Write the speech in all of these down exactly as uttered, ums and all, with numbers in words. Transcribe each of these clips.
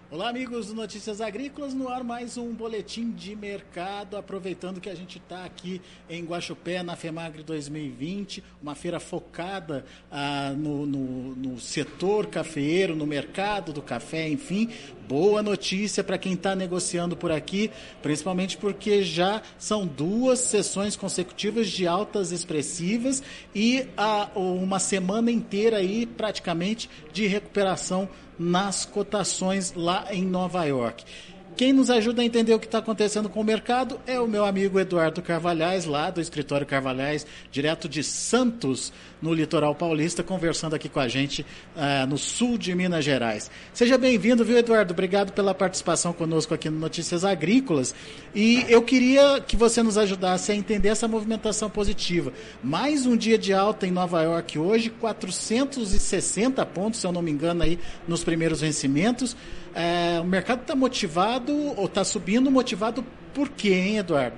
Olá, amigos do Notícias Agrícolas, no ar mais um boletim de mercado, aproveitando que a gente está aqui em Guaxupé, na FEMAGRE dois mil e vinte, uma feira focada ah, no, no, no setor cafeeiro, no mercado do café, enfim. Boa notícia para quem está negociando por aqui, principalmente porque já são duas sessões consecutivas de altas expressivas e ah, uma semana inteira aí praticamente de recuperação nas cotações lá em Nova York. Quem nos ajuda a entender o que está acontecendo com o mercado é o meu amigo Eduardo Carvalhais, lá do escritório Carvalhais, direto de Santos, no litoral paulista, conversando aqui com a gente uh, no sul de Minas Gerais. Seja bem-vindo, viu, Eduardo? Obrigado pela participação conosco aqui no Notícias Agrícolas. E eu queria que você nos ajudasse a entender essa movimentação positiva. Mais um dia de alta em Nova York hoje, quatrocentos e sessenta pontos, se eu não me engano, aí nos primeiros vencimentos. É, o mercado está motivado ou está subindo, motivado por quê, hein, Eduardo?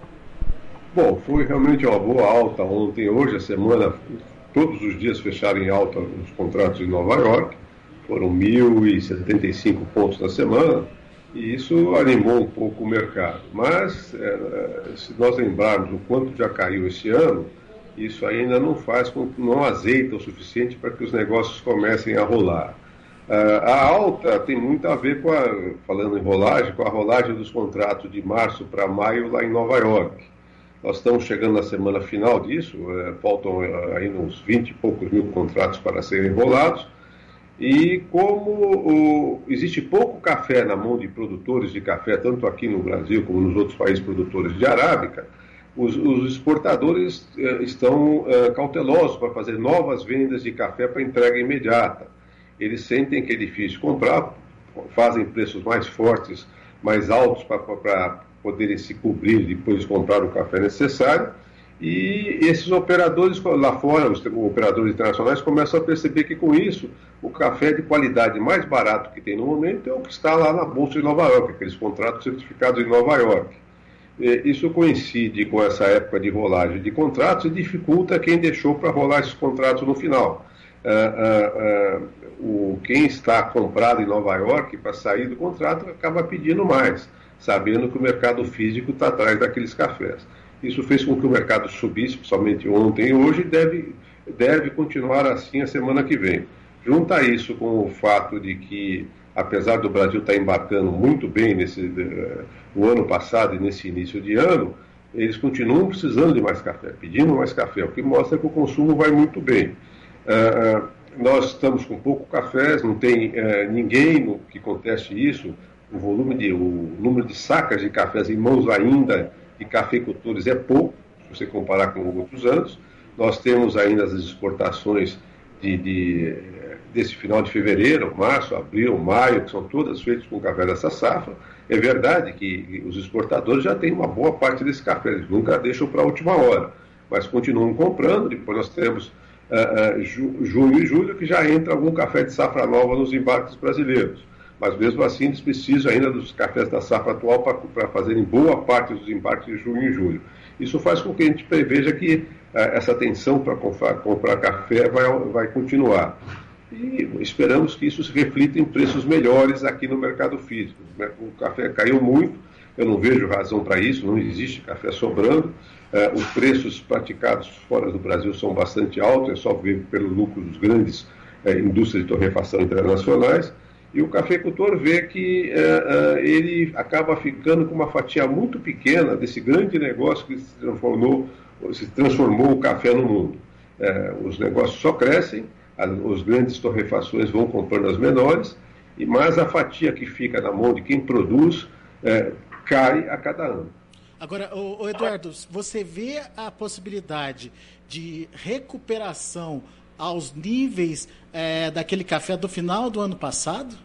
Bom, foi realmente uma boa alta ontem. Hoje, a semana, todos os dias fecharam em alta os contratos em Nova York. Foram mil e setenta e cinco pontos na semana e isso animou um pouco o mercado. Mas, é, se nós lembrarmos o quanto já caiu esse ano, isso ainda não faz, não azeita o suficiente para que os negócios comecem a rolar. Uh, a alta tem muito a ver com a, falando em rolagem, com a rolagem dos contratos de março para maio lá em Nova York. Nós estamos chegando na semana final disso, uh, faltam uh, ainda uns vinte e poucos mil contratos para serem rolados, e como uh, existe pouco café na mão de produtores de café, tanto aqui no Brasil como nos outros países produtores de arábica, os, os exportadores uh, estão uh, cautelosos para fazer novas vendas de café para entrega imediata. Eles sentem que é difícil comprar, fazem preços mais fortes, mais altos para poderem se cobrir e depois comprar o café necessário. E esses operadores lá fora, os operadores internacionais, começam a perceber que com isso, o café de qualidade mais barato que tem no momento é o que está lá na Bolsa de Nova York, aqueles contratos certificados em Nova York. Isso coincide com essa época de rolagem de contratos e dificulta quem deixou para rolar esses contratos no final. Uh, uh, uh, o, quem está comprado em Nova York para sair do contrato acaba pedindo mais, sabendo que o mercado físico está atrás daqueles cafés. Isso fez com que o mercado subisse, principalmente ontem e hoje, e deve, deve continuar assim a semana que vem. Junta isso com o fato de que, apesar do Brasil estar embarcando muito bem nesse, uh, no ano passado e nesse início de ano, eles continuam precisando de mais café, pedindo mais café, o que mostra que o consumo vai muito bem. Uh, nós estamos com pouco cafés, não tem uh, ninguém no, que conteste isso. O volume de, o número de sacas de cafés em mãos ainda de cafeicultores é pouco, se você comparar com outros anos. Nós temos ainda as exportações de, de, desse final de fevereiro, março, abril, maio, que são todas feitas com café dessa safra. É verdade que os exportadores já têm uma boa parte desse café, eles nunca deixam para a última hora, mas continuam comprando. Depois nós temos Uh, uh, ju, junho e julho, que já entra algum café de safra nova nos embarques brasileiros. Mas mesmo assim, eles precisam ainda dos cafés da safra atual para fazerem boa parte dos embarques de junho e julho. Isso faz com que a gente preveja que uh, essa tensão para comprar, comprar café vai, vai continuar. E esperamos que isso se reflita em preços melhores aqui no mercado físico. O café caiu muito, eu não vejo razão para isso, não existe café sobrando. Uh, os preços praticados fora do Brasil são bastante altos, é só ver pelo lucro dos grandes uh, indústrias de torrefação internacionais, e o cafeicultor vê que uh, uh, ele acaba ficando com uma fatia muito pequena desse grande negócio que se transformou, se transformou o café no mundo. Uh, os negócios só crescem, as, os grandes torrefações vão comprando as menores, e mais a fatia que fica na mão de quem produz uh, cai a cada ano. Agora, ô, ô Eduardo, você vê a possibilidade de recuperação aos níveis é, daquele café do final do ano passado?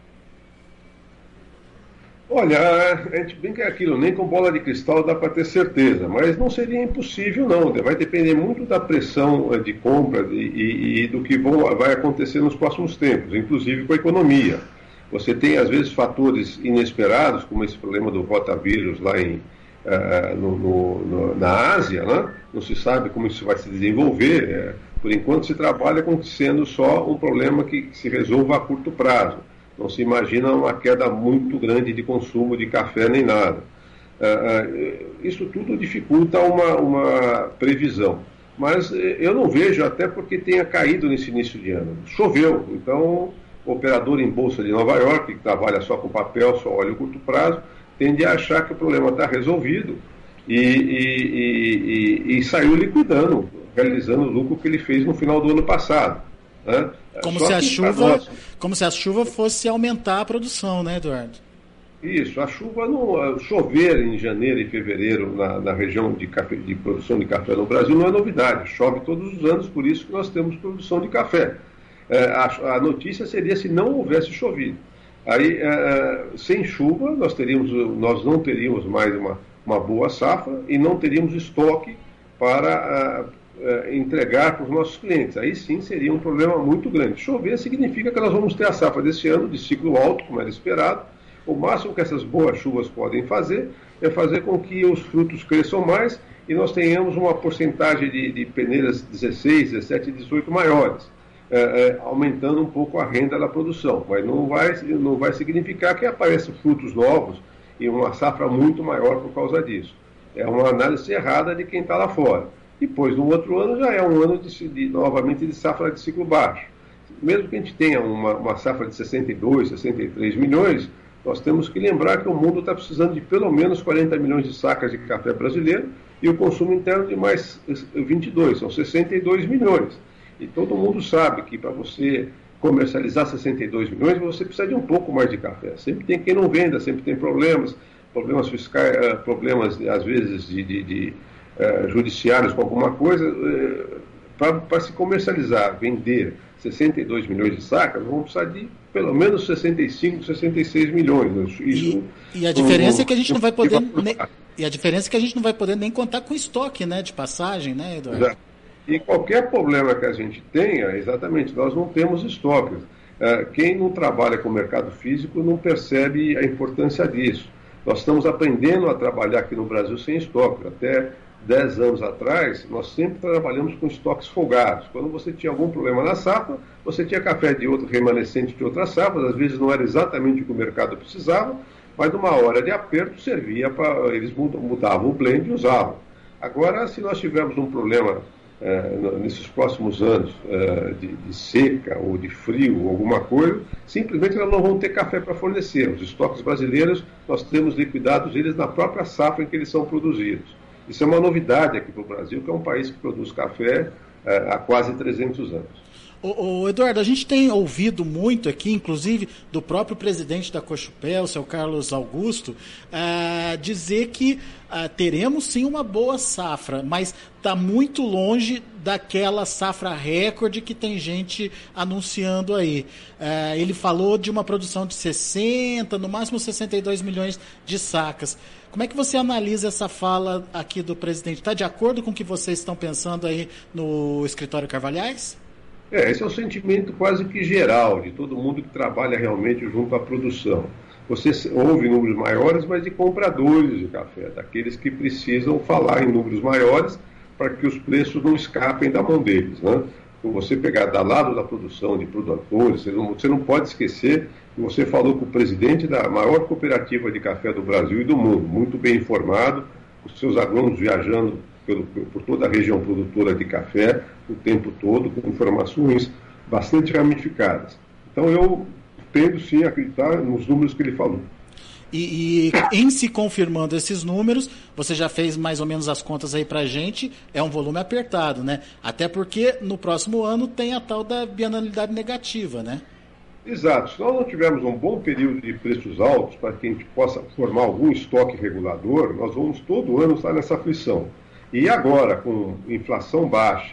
Olha, a gente brinca aquilo, nem com bola de cristal dá para ter certeza, mas não seria impossível não, vai depender muito da pressão de compra e, e, e do que vão, vai acontecer nos próximos tempos, inclusive com a economia. Você tem, às vezes, fatores inesperados, como esse problema do rotavírus lá em, uh, no, no, no, na Ásia, né? Não se sabe como isso vai se desenvolver. É, por enquanto, se trabalha como sendo só um problema que se resolva a curto prazo. Não se imagina uma queda muito grande de consumo de café nem nada. Isso tudo dificulta uma, uma previsão. Mas eu não vejo, até porque tenha caído nesse início de ano. Choveu, então o operador em bolsa de Nova York, que trabalha só com papel, só olha o curto prazo, tende a achar que o problema está resolvido e, e, e, e, e saiu liquidando, realizando o lucro que ele fez no final do ano passado. Né? Como se, a chuva, nós... como se a chuva fosse aumentar a produção, né, Eduardo? Isso, a chuva não. Chover em janeiro e fevereiro na, na região de, café, de produção de café no Brasil não é novidade. Chove todos os anos, por isso que nós temos produção de café. É, a, a notícia seria se não houvesse chovido. Aí, é, sem chuva, nós, teríamos, nós não teríamos mais uma, uma boa safra e não teríamos estoque para é, entregar para os nossos clientes. Aí sim seria um problema muito grande. Chover significa que nós vamos ter a safra desse ano de ciclo alto, como era esperado. O máximo que essas boas chuvas podem fazer é fazer com que os frutos cresçam mais e nós tenhamos uma porcentagem de, de peneiras dezesseis, dezessete, dezoito maiores, é, é, aumentando um pouco a renda da produção. Mas não vai, não vai significar que apareçam frutos novos e uma safra muito maior por causa disso. É uma análise errada de quem está lá fora. Depois, no outro ano, já é um ano de, de, novamente de safra de ciclo baixo. Mesmo que a gente tenha uma, uma safra de sessenta e dois, sessenta e três milhões, nós temos que lembrar que o mundo está precisando de pelo menos quarenta milhões de sacas de café brasileiro e o consumo interno de mais vinte e dois, são sessenta e dois milhões. E todo mundo sabe que para você comercializar sessenta e dois milhões, você precisa de um pouco mais de café. Sempre tem quem não venda, sempre tem problemas, problemas fiscais, problemas, às vezes, de, de, de uh, judiciários com alguma coisa. Uh, para se comercializar, vender sessenta e dois milhões de sacas, vamos precisar de pelo menos sessenta e cinco, sessenta e seis milhões. Isso, e, e a diferença um, é que a gente não vai poder nem, e a diferença é que a gente não vai poder nem contar com estoque, né, de passagem, né, Eduardo? Exato. E qualquer problema que a gente tenha, exatamente, nós não temos estoques. Quem não trabalha com o mercado físico não percebe a importância disso. Nós estamos aprendendo a trabalhar aqui no Brasil sem estoque. Até dez anos atrás, nós sempre trabalhamos com estoques folgados. Quando você tinha algum problema na safra, você tinha café de outro remanescente de outras safras, às vezes não era exatamente o que o mercado precisava, mas numa hora de aperto servia para... eles mudavam o blend e usavam. Agora, se nós tivermos um problema eh, nesses próximos anos eh, de, de seca ou de frio ou alguma coisa, simplesmente nós não vamos ter café para fornecer. Os estoques brasileiros, nós temos liquidados eles na própria safra em que eles são produzidos. Isso é uma novidade aqui para o Brasil, que é um país que produz café é, há quase trezentos anos. Ô, ô, Eduardo, a gente tem ouvido muito aqui, inclusive do próprio presidente da Cochupé, o seu Carlos Augusto, uh, dizer que uh, teremos sim uma boa safra, mas está muito longe daquela safra recorde que tem gente anunciando aí. Uh, ele falou de uma produção de sessenta, no máximo sessenta e dois milhões de sacas. Como é que você analisa essa fala aqui do presidente? Está de acordo com o que vocês estão pensando aí no escritório Carvalhais? É, esse é o sentimento quase que geral de todo mundo que trabalha realmente junto à produção. Você ouve números maiores, mas de compradores de café, daqueles que precisam falar em números maiores para que os preços não escapem da mão deles, né? Então, você pegar da lado da produção, de produtores, você não, você não pode esquecer que você falou com o presidente da maior cooperativa de café do Brasil e do mundo, muito bem informado, os seus agrônomos viajando pelo, por toda a região produtora de café o tempo todo, com informações bastante ramificadas. Então eu tendo sim a acreditar nos números que ele falou. E, e em se confirmando esses números, você já fez mais ou menos as contas aí pra gente, é um volume apertado, né? Até porque no próximo ano tem a tal da bienalidade negativa, né? Exato. Se nós não tivermos um bom período de preços altos para que a gente possa formar algum estoque regulador, nós vamos todo ano estar nessa aflição. E agora, com inflação baixa,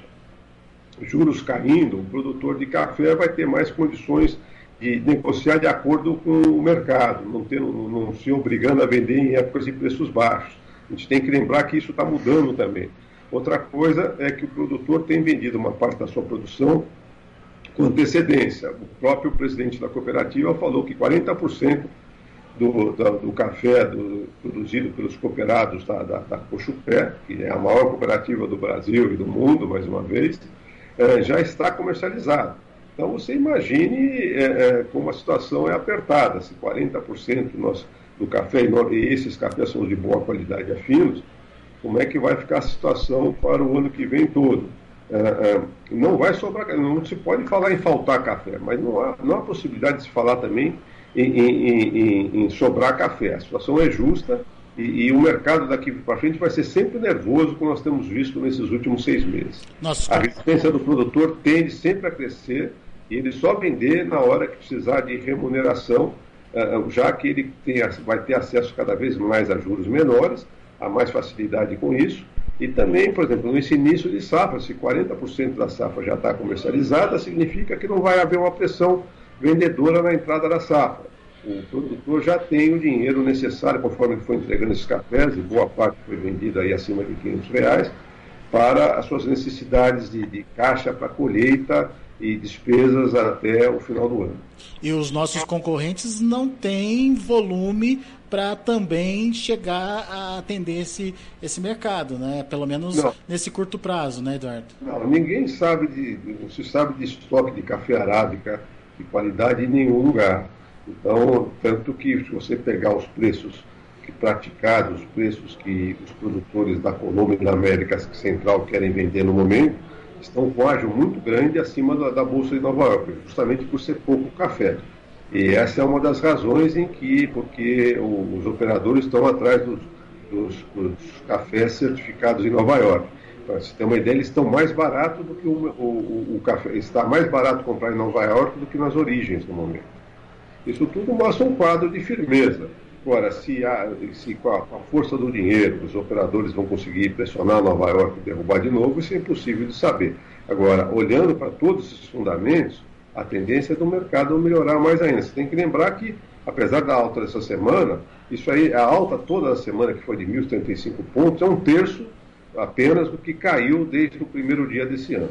juros caindo, o produtor de café vai ter mais condições de negociar de acordo com o mercado, não, ter, não, não se obrigando a vender em épocas de preços baixos. A gente tem que lembrar que isso está mudando também. Outra coisa é que o produtor tem vendido uma parte da sua produção com antecedência. O próprio presidente da cooperativa falou que quarenta por cento do, do, do café do, produzido pelos cooperados da, da, da Cochupé, que é a maior cooperativa do Brasil e do mundo, mais uma vez, é, já está comercializado. Então você imagine é, é, como a situação é apertada, se quarenta por cento do, nosso, do café, e esses cafés são de boa qualidade afinos, como é que vai ficar a situação para o ano que vem todo? É, é, não vai sobrar, não se pode falar em faltar café, mas não há, não há possibilidade de se falar também em, em, em, em sobrar café. A situação é justa e, e o mercado daqui para frente vai ser sempre nervoso, como nós temos visto nesses últimos seis meses. Nossa. A resistência do produtor tende sempre a crescer e ele só vender na hora que precisar de remuneração, já que ele tem, vai ter acesso cada vez mais a juros menores, a mais facilidade com isso. E também, por exemplo, nesse início de safra, se quarenta por cento da safra já está comercializada, significa que não vai haver uma pressão vendedora na entrada da safra. O produtor já tem o dinheiro necessário, conforme ele foi entregando esses cafés, e boa parte foi vendida aí acima de quinhentos reais, para as suas necessidades de, de caixa para colheita e despesas até o final do ano. E os nossos concorrentes não têm volume para também chegar a atender esse, esse mercado, né? Pelo menos não. Nesse curto prazo, né, Eduardo? Não, ninguém sabe de, não se sabe de estoque de café arábica de qualidade em nenhum lugar. Então, tanto que se você pegar os preços que praticados, os preços que os produtores da Colômbia e da América Central querem vender no momento, estão com ágio muito grande acima da, da Bolsa de Nova York, justamente por ser pouco café. E essa é uma das razões em que, porque o, os operadores estão atrás dos, dos, dos cafés certificados em Nova York. Para você ter uma ideia, eles estão mais baratos do que o, o, o café, está mais barato comprar em Nova York do que nas origens no momento. Isso tudo mostra um quadro de firmeza. Agora, se, há, se com, a, com a força do dinheiro os operadores vão conseguir pressionar Nova York e derrubar de novo, isso é impossível de saber. Agora, olhando para todos esses fundamentos, a tendência é do mercado melhorar mais ainda. Você tem que lembrar que, apesar da alta dessa semana, isso aí, a alta toda a semana, que foi de mil e setenta e cinco pontos, é um terço apenas do que caiu desde o primeiro dia desse ano.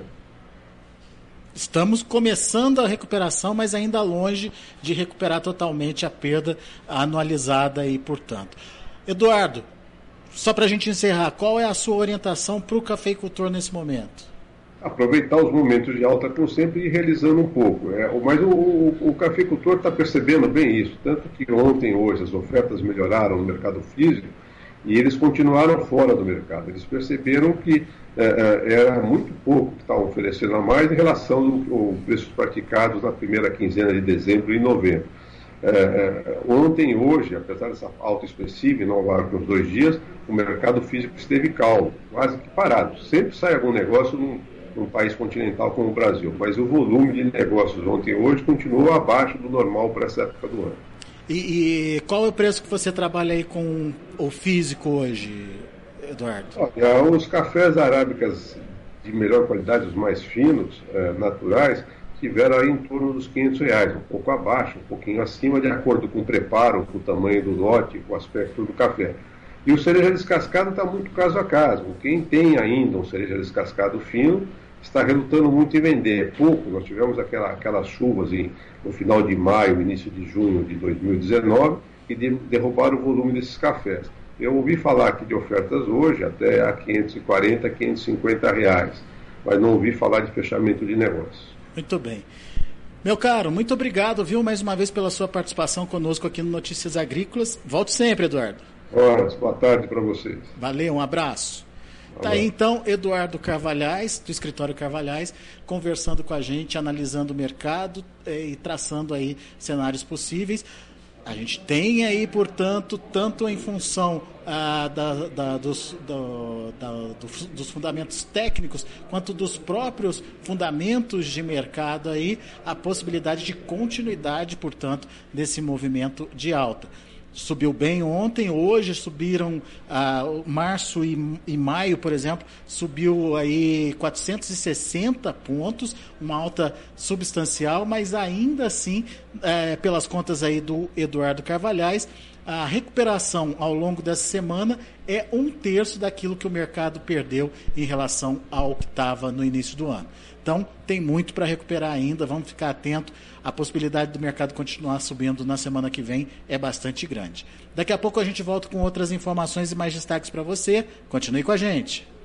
Estamos começando a recuperação, mas ainda longe de recuperar totalmente a perda anualizada aí, portanto. Eduardo, só para a gente encerrar, qual é a sua orientação para o cafeicultor nesse momento? Aproveitar os momentos de alta, como sempre, e ir realizando um pouco. É, mas o, o, o cafeicultor está percebendo bem isso, tanto que ontem e hoje as ofertas melhoraram no mercado físico e eles continuaram fora do mercado. Eles perceberam que é, era muito pouco que estavam oferecendo a mais em relação aos preços praticados na primeira quinzena de dezembro e novembro. É, é, ontem e hoje, apesar dessa alta expressiva em Nova York nos dois dias, o mercado físico esteve calmo, quase que parado. Sempre sai algum negócio num, num país continental como o Brasil, mas o volume de negócios ontem e hoje continuou abaixo do normal para essa época do ano. E, e qual é o preço que você trabalha aí com o físico hoje, Eduardo? Olha, os cafés arábicas de melhor qualidade, os mais finos, eh, naturais, tiveram aí em torno dos quinhentos reais, um pouco abaixo, um pouquinho acima, de acordo com o preparo, com o tamanho do lote, com o aspecto do café. E o cereja descascado está muito caso a caso. Quem tem ainda um cereja descascado fino está relutando muito em vender. É pouco, nós tivemos aquela, aquelas chuvas em, no final de maio, início de junho de dois mil e dezenove, que de, derrubaram o volume desses cafés. Eu ouvi falar aqui de ofertas hoje até a quinhentos e quarenta, quinhentos e cinquenta reais, mas não ouvi falar de fechamento de negócio. Muito bem. Meu caro, muito obrigado, viu, mais uma vez pela sua participação conosco aqui no Notícias Agrícolas. Volte sempre, Eduardo. Horas, boa tarde para vocês. Valeu, um abraço. Tá aí então Eduardo Carvalhais, do Escritório Carvalhais, conversando com a gente, analisando o mercado e traçando aí cenários possíveis. A gente tem aí, portanto, tanto em função ah, da, da, dos, do, da, do, dos fundamentos técnicos, quanto dos próprios fundamentos de mercado aí, a possibilidade de continuidade, portanto, desse movimento de alta. Subiu bem ontem, hoje subiram, ah, março e, e maio, por exemplo, subiu aí quatrocentos e sessenta pontos, uma alta substancial, mas ainda assim, eh, pelas contas aí do Eduardo Carvalhais, a recuperação ao longo dessa semana é um terço daquilo que o mercado perdeu em relação ao que estava no início do ano. Então, tem muito para recuperar ainda, vamos ficar atento. A possibilidade do mercado continuar subindo na semana que vem é bastante grande. Daqui a pouco a gente volta com outras informações e mais destaques para você. Continue com a gente.